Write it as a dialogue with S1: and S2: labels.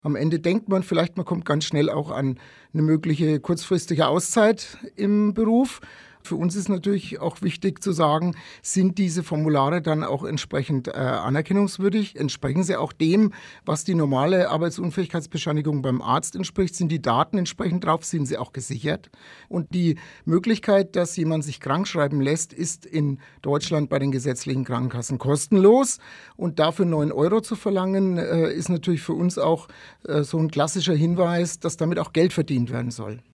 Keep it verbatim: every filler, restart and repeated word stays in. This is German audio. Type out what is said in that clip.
S1: Am Ende denkt man vielleicht, man kommt ganz schnell auch an eine mögliche kurzfristige Auszeit im Beruf. Für uns ist natürlich auch wichtig zu sagen, sind diese Formulare dann auch entsprechend äh, anerkennungswürdig? Entsprechen sie auch dem, was die normale Arbeitsunfähigkeitsbescheinigung beim Arzt entspricht? Sind die Daten entsprechend drauf? Sind sie auch gesichert? Und die Möglichkeit, dass jemand sich krankschreiben lässt, ist in Deutschland bei den gesetzlichen Krankenkassen kostenlos. Und dafür neun Euro zu verlangen, äh, ist natürlich für uns auch äh, so ein klassischer Hinweis, dass damit auch Geld verdient werden soll.